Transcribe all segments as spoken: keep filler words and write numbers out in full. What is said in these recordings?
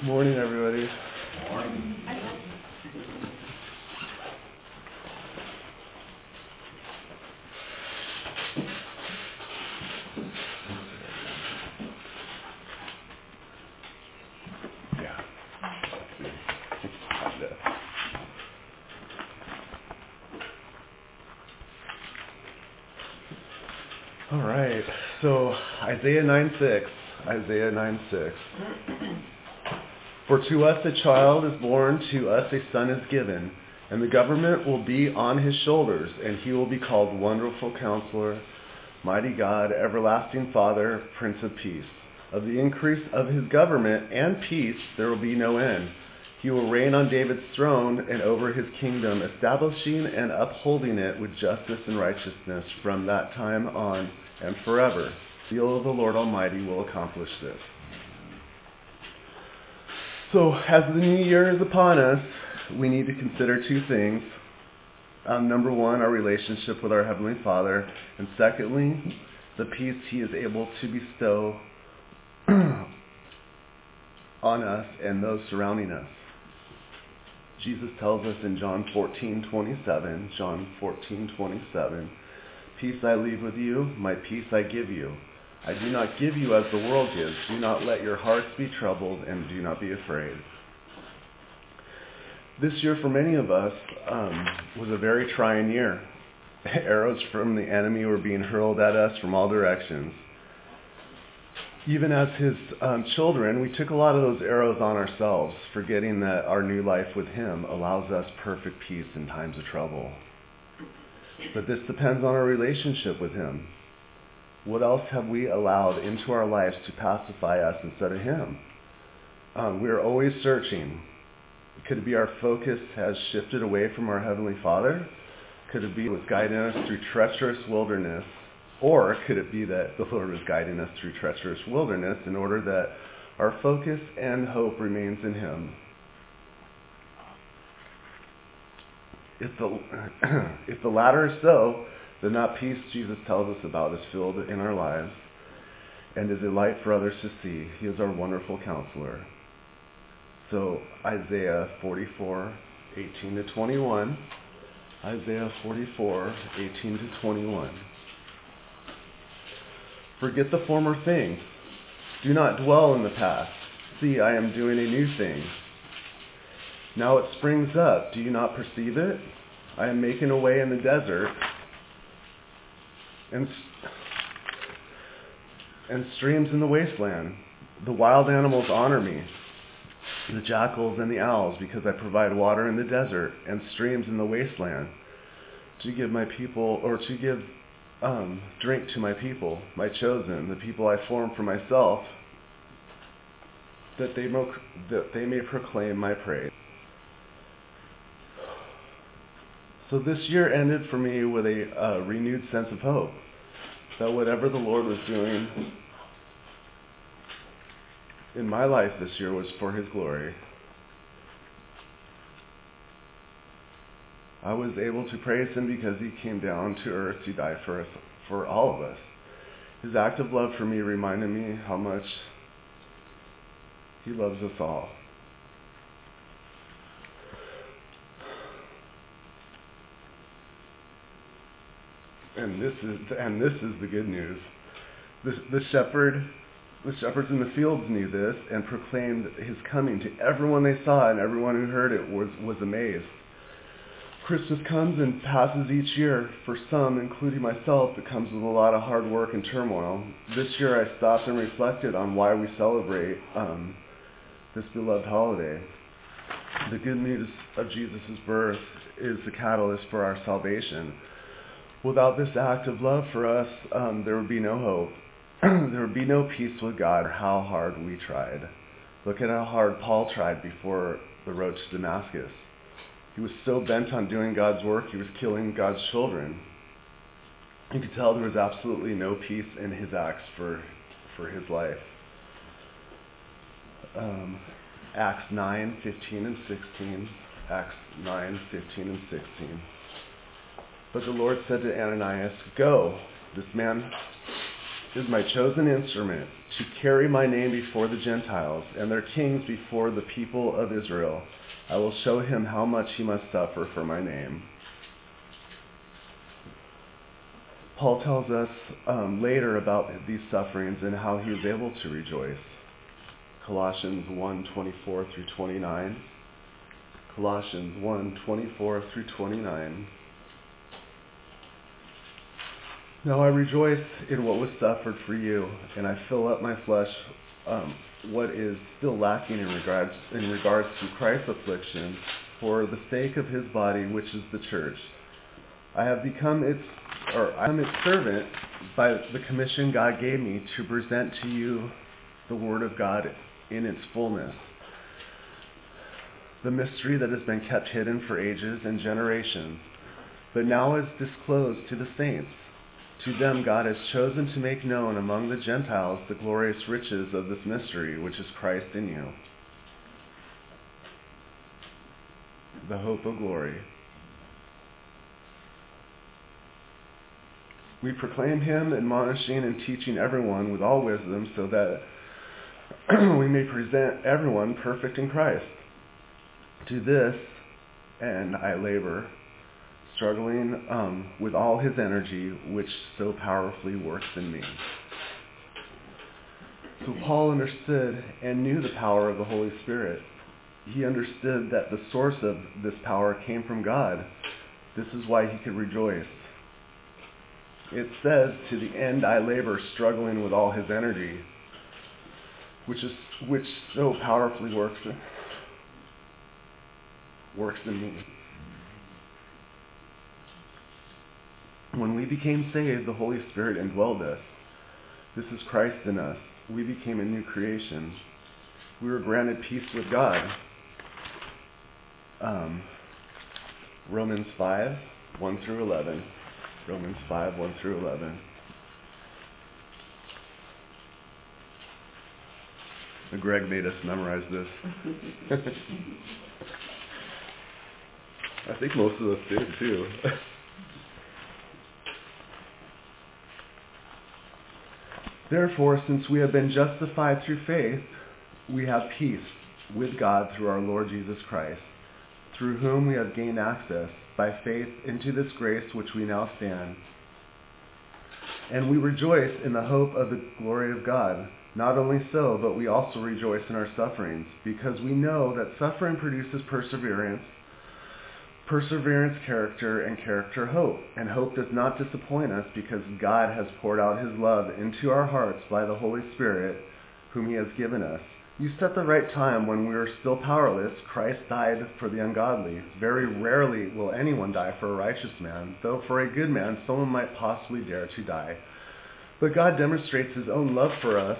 Morning, everybody. Morning. Yeah. All right. So Isaiah nine six. Isaiah nine six. For to us a child is born, to us a son is given, and the government will be on his shoulders, and he will be called Wonderful Counselor, Mighty God, Everlasting Father, Prince of Peace. Of the increase of his government and peace there will be no end. He will reign on David's throne and over his kingdom, establishing and upholding it with justice and righteousness from that time on and forever. The seal of the Lord Almighty will accomplish this. So, as the new year is upon us, we need to consider two things. Um, number one, our relationship with our Heavenly Father. And secondly, the peace He is able to bestow on us and those surrounding us. Jesus tells us in John fourteen twenty-seven, John fourteen twenty-seven, peace I leave with you, my peace I give you. I do not give you as the world gives. Do not let your hearts be troubled, and do not be afraid. This year for many of us um, was a very trying year. Arrows from the enemy were being hurled at us from all directions. Even as his um, children, we took a lot of those arrows on ourselves, forgetting that our new life with him allows us perfect peace in times of trouble. But this depends on our relationship with him. What else have we allowed into our lives to pacify us instead of him? Um, we're always searching. Could it be our focus has shifted away from our Heavenly Father? Could it be was guiding us through treacherous wilderness? Or could it be that the Lord was guiding us through treacherous wilderness in order that our focus and hope remains in him? If the, if the latter is so, then that peace Jesus tells us about is filled in our lives and is a light for others to see. He is our wonderful counselor. So Isaiah forty-four, eighteen to twenty-one. Isaiah forty-four, eighteen to twenty-one. Forget the former things. Do not dwell in the past. See, I am doing a new thing. Now it springs up. Do you not perceive it? I am making a way in the desert and, and streams in the wasteland. The wild animals honor me, the jackals and the owls, because I provide water in the desert and streams in the wasteland to give my people, or to give um, drink to my people, my chosen, the people I formed for myself, that they, mo- that they may proclaim my praise. So this year ended for me with a uh, renewed sense of hope that whatever the Lord was doing in my life this year was for his glory. I was able to praise him because he came down to earth to die for us, for all of us. His act of love for me reminded me how much he loves us all. And this is and this is the good news. The, the shepherd, the shepherds in the fields knew this and proclaimed his coming to everyone they saw, and everyone who heard it was, was amazed. Christmas comes and passes each year. For some, including myself, it comes with a lot of hard work and turmoil. This year I stopped and reflected on why we celebrate um, this beloved holiday. The good news of Jesus' birth is the catalyst for our salvation. Without this act of love for us, um, there would be no hope. There would be no peace with God, or how hard we tried. Look at how hard Paul tried before the road to Damascus. He was so bent on doing God's work, he was killing God's children. You could tell there was absolutely no peace in his acts for, for his life. Um, Acts nine, fifteen and sixteen. Acts nine, fifteen and sixteen. But the Lord said to Ananias, "Go, this man is my chosen instrument to carry my name before the Gentiles and their kings before the people of Israel. I will show him how much he must suffer for my name. Paul tells us um, later about these sufferings and how he was able to rejoice. Colossians one twenty-four through twenty-nine. Colossians one twenty-four through twenty-nine. Now I rejoice in what was suffered for you, and I fill up my flesh um, what is still lacking in regards in regards to Christ's affliction for the sake of his body, which is the church. I have become its or I am its servant by the commission God gave me to present to you the word of God in its fullness, the mystery that has been kept hidden for ages and generations, but now is disclosed to the saints. To them God has chosen to make known among the Gentiles the glorious riches of this mystery, which is Christ in you, the hope of glory. We proclaim him, admonishing and teaching everyone with all wisdom, so that we may present everyone perfect in Christ. To this end I labor, struggling um, with all his energy, which so powerfully works in me. So Paul understood and knew the power of the Holy Spirit. He understood that the source of this power came from God. This is why he could rejoice. It says, to the end I labor, struggling with all his energy, which is which so powerfully works in, works in me. When we became saved, the Holy Spirit indwelled us. This is Christ in us. We became a new creation. We were granted peace with God. Um, Romans five, one through eleven. Romans five, one through eleven. Greg made us memorize this. I think most of us did too. Therefore, since we have been justified through faith, we have peace with God through our Lord Jesus Christ, through whom we have gained access by faith into this grace which we now stand. And we rejoice in the hope of the glory of God. Not only so, but we also rejoice in our sufferings, because we know that suffering produces perseverance, perseverance character, and character hope. And hope does not disappoint us, because God has poured out his love into our hearts by the Holy Spirit, whom he has given us. You set the right time when we were still powerless. Christ died for the ungodly. Very rarely will anyone die for a righteous man, though for a good man someone might possibly dare to die. But God demonstrates his own love for us.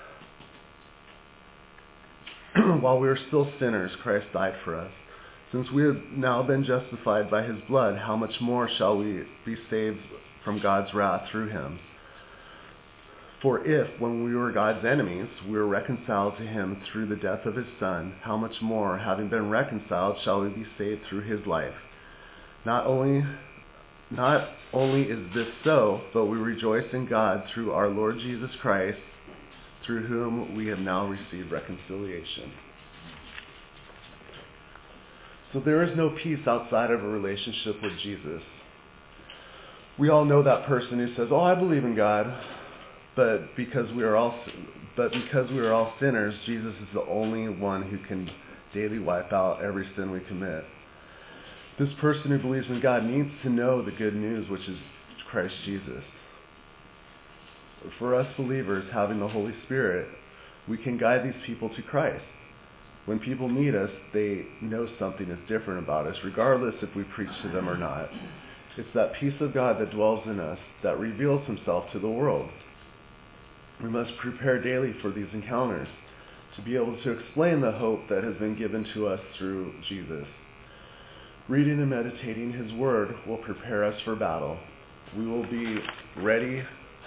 While we were still sinners, Christ died for us. Since we have now been justified by his blood, how much more shall we be saved from God's wrath through him? For if, when we were God's enemies, we were reconciled to him through the death of his Son, how much more, having been reconciled, shall we be saved through his life? Not only, not only is this so, but we rejoice in God through our Lord Jesus Christ, through whom we have now received reconciliation. So there is no peace outside of a relationship with Jesus. We all know that person who says, "Oh, I believe in God," but because we are all, but because we are all sinners, Jesus is the only one who can daily wipe out every sin we commit. This person who believes in God needs to know the good news, which is Christ Jesus. For us believers, having the Holy Spirit, we can guide these people to Christ. When people meet us, they know something is different about us, regardless if we preach to them or not. It's that peace of God that dwells in us that reveals himself to the world. We must prepare daily for these encounters to be able to explain the hope that has been given to us through Jesus. Reading and meditating his word will prepare us for battle. We will be ready.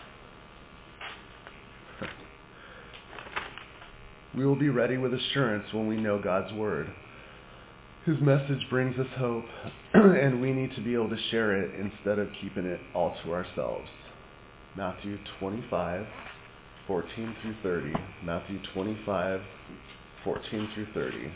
We will be ready with assurance when we know God's word. His message brings us hope, and we need to be able to share it instead of keeping it all to ourselves. Matthew twenty-five, fourteen through thirty. Matthew twenty-five, fourteen through thirty.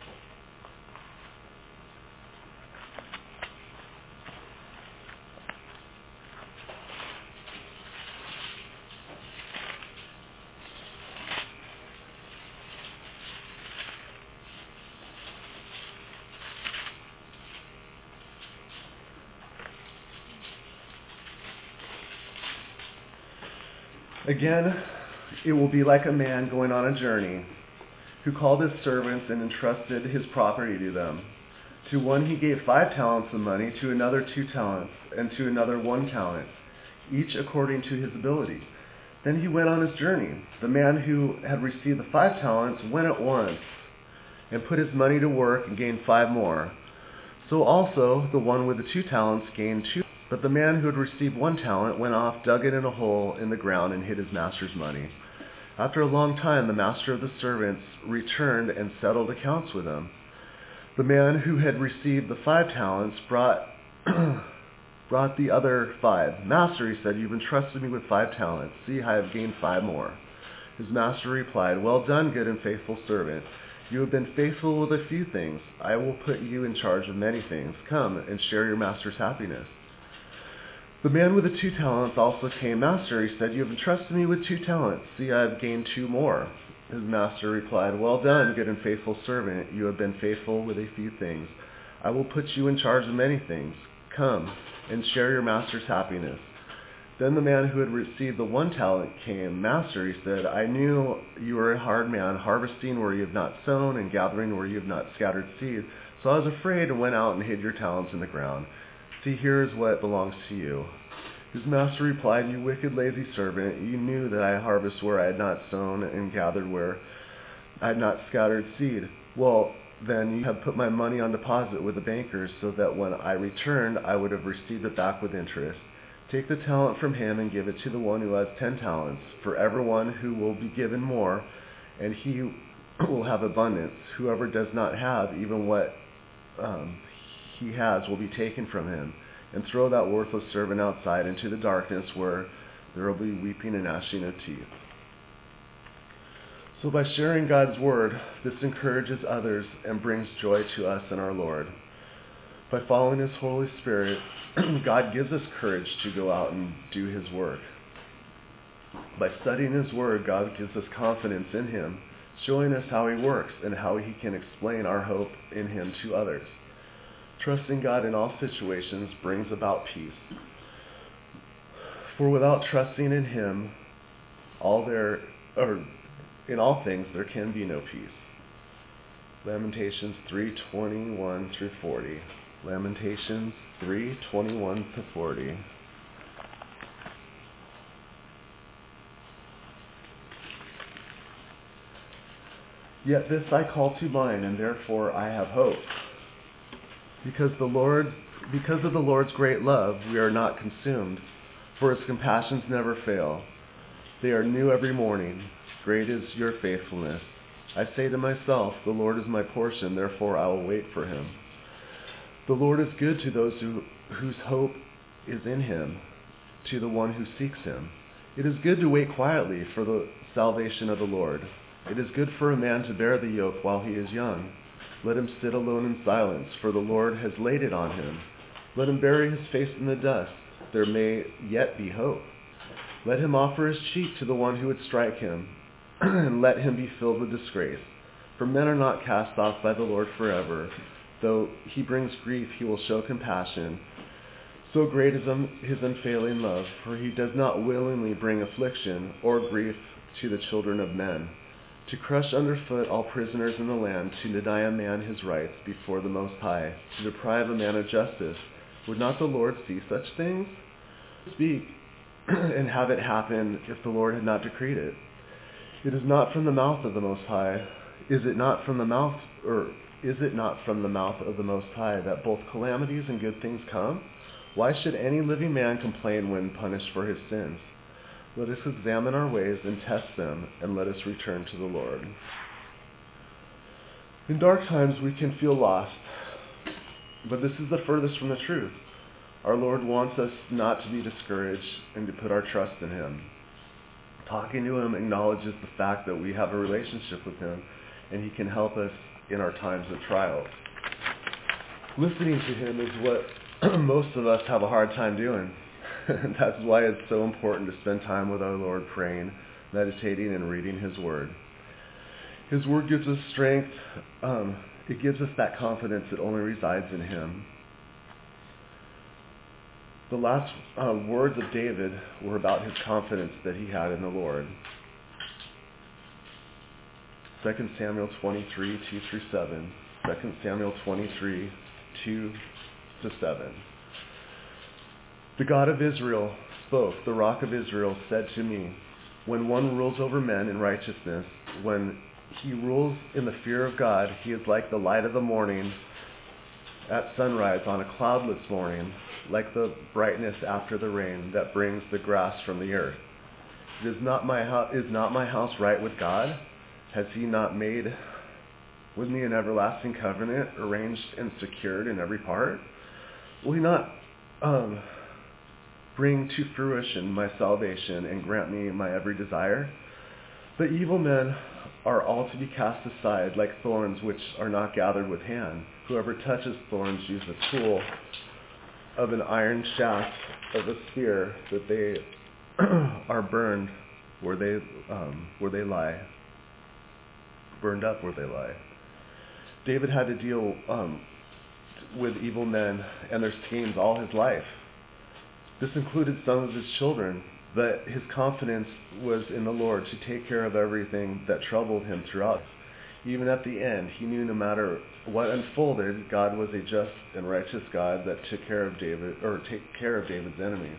Again, it will be like a man going on a journey who called his servants and entrusted his property to them. To one he gave five talents of money, to another two talents, and to another one talent, each according to his ability. Then he went on his journey. The man who had received the five talents went at once and put his money to work and gained five more. So also the one with the two talents gained two. But the man who had received one talent went off, dug it in a hole in the ground, and hid his master's money. After a long time, the master of the servants returned and settled accounts with him. The man who had received the five talents brought brought the other five. Master, he said, you've entrusted me with five talents. See, I have gained five more. His master replied, well done, good and faithful servant. You have been faithful with a few things. I will put you in charge of many things. Come and share your master's happiness. The man with the two talents also came. Master, he said, you have entrusted me with two talents. See, I have gained two more. His master replied, well done, good and faithful servant. You have been faithful with a few things. I will put you in charge of many things. Come and share your master's happiness. Then the man who had received the one talent came. Master, he said, I knew you were a hard man, harvesting where you have not sown and gathering where you have not scattered seed. So I was afraid and went out and hid your talents in the ground. See, here is what belongs to you. His master replied, you wicked, lazy servant, you knew that I harvest where I had not sown and gathered where I had not scattered seed. Well, then you have put my money on deposit with the bankers, so that when I returned, I would have received it back with interest. Take the talent from him and give it to the one who has ten talents. For everyone who will be given more, and he will have abundance. Whoever does not have, even what um, he has will be taken from him. And throw that worthless servant outside into the darkness where there will be weeping and gnashing of teeth. So by sharing God's word, this encourages others and brings joy to us in our Lord. By following his Holy Spirit, God gives us courage to go out and do his work. By studying his word, God gives us confidence in him, showing us how he works and how he can explain our hope in him to others. Trusting God in all situations brings about peace. For without trusting in him, all there, or in all things, there can be no peace. Lamentations three twenty-one through forty. Lamentations three twenty-one to forty. Yet this I call to mind, and therefore I have hope. Because the Lord, because of the Lord's great love, we are not consumed, for his compassions never fail. They are new every morning. Great is your faithfulness. I say to myself, the Lord is my portion, therefore I will wait for him. The Lord is good to those who, whose hope is in him, to the one who seeks him. It is good to wait quietly for the salvation of the Lord. It is good for a man to bear the yoke while he is young. Let him sit alone in silence, for the Lord has laid it on him. Let him bury his face in the dust. There may yet be hope. Let him offer his cheek to the one who would strike him, and let him be filled with disgrace. For men are not cast off by the Lord forever. Though he brings grief, he will show compassion. So great is his unfailing love, for he does not willingly bring affliction or grief to the children of men. To crush underfoot all prisoners in the land, to deny a man his rights before the Most High, to deprive a man of justice. Would not the Lord see such things? Speak, and have it happen if the Lord had not decreed it. It is not from the mouth of the Most High. Is it not from the mouth, or is it not from the mouth of the Most High that both calamities and good things come? Why should any living man complain when punished for his sins? Let us examine our ways and test them, and let us return to the Lord. In dark times we can feel lost, but this is the furthest from the truth. Our Lord wants us not to be discouraged and to put our trust in him. Talking to him acknowledges the fact that we have a relationship with him and he can help us in our times of trials. Listening to him is what most of us have a hard time doing. That's why it's so important to spend time with our Lord praying, meditating, and reading his word. His word gives us strength. Um, it gives us that confidence that only resides in him. The last uh, words of David were about his confidence that he had in the Lord. Second Samuel twenty-three, two through seven. Second Samuel twenty-three, two to seven. The God of Israel spoke. The Rock of Israel said to me, when one rules over men in righteousness, when he rules in the fear of God, he is like the light of the morning at sunrise on a cloudless morning, like the brightness after the rain that brings the grass from the earth. Is not my ho- is not my house right with God? Has he not made with me an everlasting covenant, arranged and secured in every part? Will he not um, bring to fruition my salvation and grant me my every desire? But evil men are all to be cast aside like thorns which are not gathered with hand. Whoever touches thorns uses a tool of an iron shaft of a spear, that they are burned where they um, where they lie, burned up where they lie. David had to deal um, with evil men and their schemes all his life. This included some of his children, but his confidence was in the Lord to take care of everything that troubled him throughout. Even at the end, he knew no matter what unfolded, God was a just and righteous God that took care of David, or take care of David's enemies.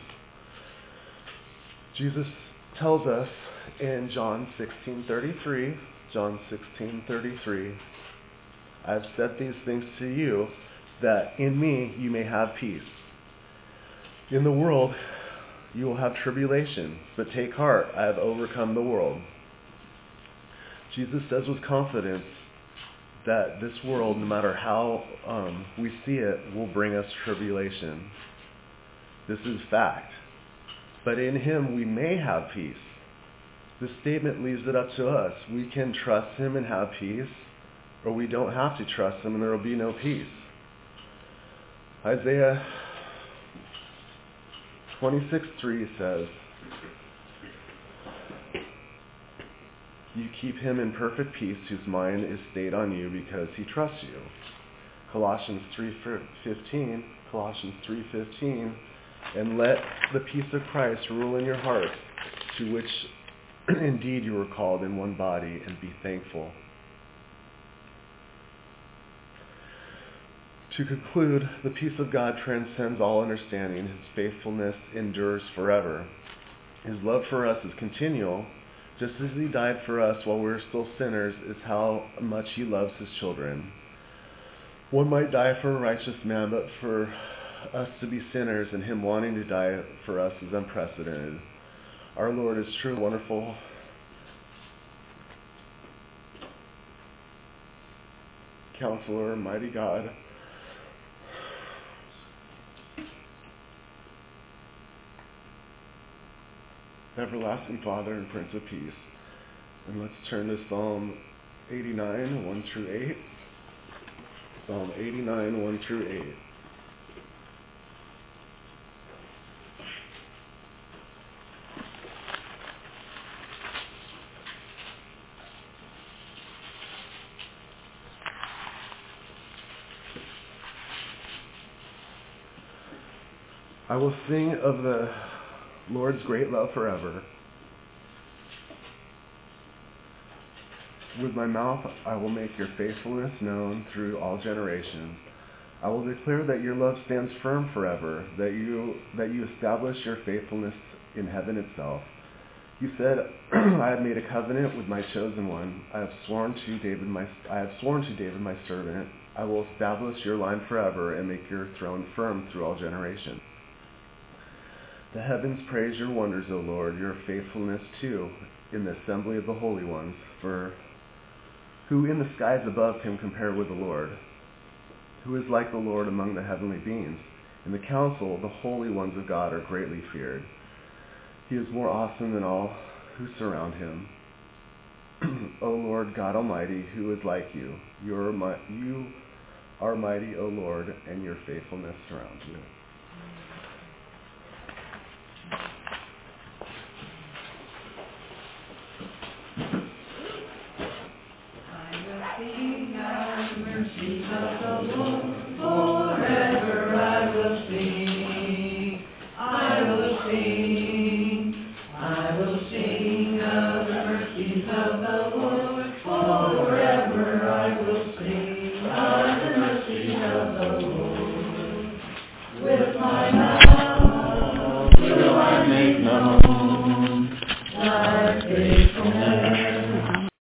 Jesus tells us in John sixteen thirty-three, John sixteen thirty-three, I have said these things to you, that in me you may have peace. In the world you will have tribulation, but take heart, I have overcome the world. Jesus says with confidence that this world, no matter how um, we see it, will bring us tribulation. This is fact. But in him we may have peace. This statement leaves it up to us. We can trust him and have peace, or we don't have to trust him and there will be no peace. Isaiah twenty-six three says, you keep him in perfect peace whose mind is stayed on you because he trusts you. Colossians three fifteen, Colossians three fifteen, and let the peace of Christ rule in your hearts, to which indeed you were called in one body, and be thankful. To conclude, the peace of God transcends all understanding. His faithfulness endures forever. His love for us is continual. Just as he died for us while we were still sinners, is how much he loves his children. One might die for a righteous man, but for us to be sinners and him wanting to die for us is unprecedented. Our Lord is true, wonderful, Counselor, mighty God. Everlasting Father and Prince of Peace. And let's turn to Psalm eighty-nine, one through eight. Psalm eighty-nine, one through eight. I will sing of the Lord's great love forever. With my mouth I will make your faithfulness known through all generations. I will declare that your love stands firm forever, that you that you establish your faithfulness in heaven itself. You said, I have made a covenant with my chosen one. I have sworn to David my I have sworn to David my servant. I will establish your line forever and make your throne firm through all generations. The heavens praise your wonders, O Lord, your faithfulness too, in the assembly of the holy ones. For who in the skies above can compare with the Lord? Who is like the Lord among the heavenly beings? In the council, the holy ones of God are greatly feared. He is more awesome than all who surround him. O Lord God Almighty, who is like you? You are, mi- you are mighty, O Lord, and your faithfulness surrounds you. I will sing the mercies of the Lord.